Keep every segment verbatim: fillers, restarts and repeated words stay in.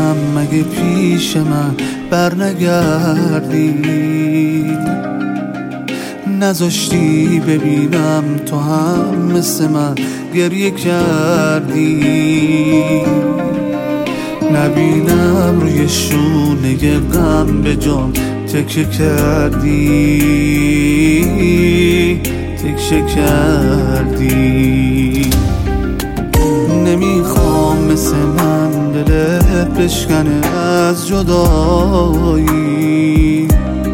باشم مگه پیش من برنگردی؟ نذاشتی ببینم تو هم مثل من گریه کردی، نبینم روی شونه غم به جان تکه کردی، تکه کردی. نمیخوام مثل من دلت بشکنه از جدایی،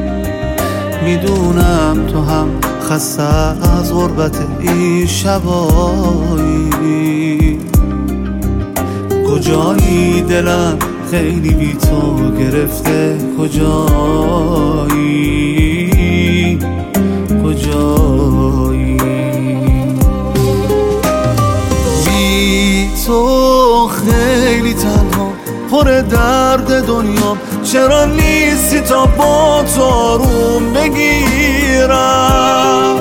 میدونم تو هم خسته از غربت این شبایی. کجایی دلم خیلی بی تو گرفته، کجایی کجایی؟ بی تو خیلی تنها پر درد دنیام، چرا نیستی تا با تو آروم بگیرم؟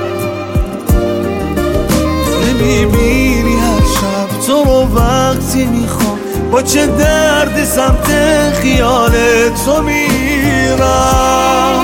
نمیبینی هر شب تو رو وقتی میخوام، با چه دردی سمت خیال تو میرم.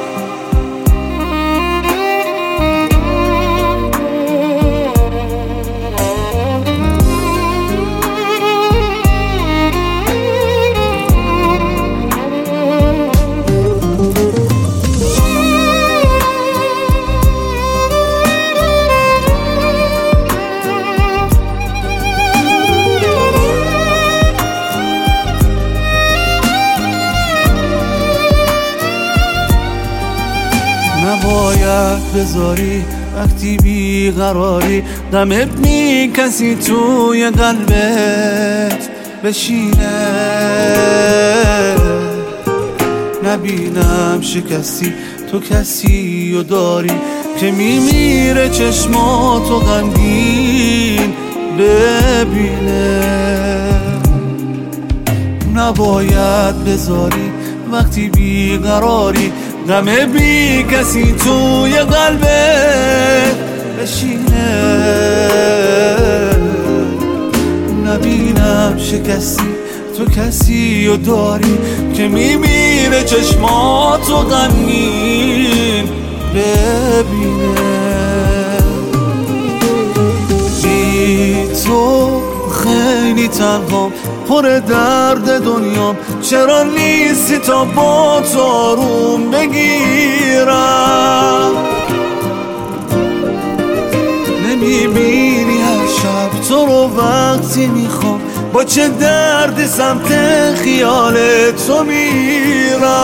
نباید بذاری وقتی بیقراری غمت می کسی توی قلبت بشینه، نبینم شکستی تو کسی و داری که میمیره چشماتو غمگین ببینه. نباید بذاری وقتی بیقراری غم بی کسی توی قلبت بشینه، نبینم شکستی تو کسی و داری که میمیره چشماتو غمگین ببینه. بی تو خیلی تنهام پر درد دنیام، چرا نیستی تا با تو آروم بگیرم؟ نمیبینی هر شب تو رو وقتی میخوام، با چه دردی سمت خیال تو میرم.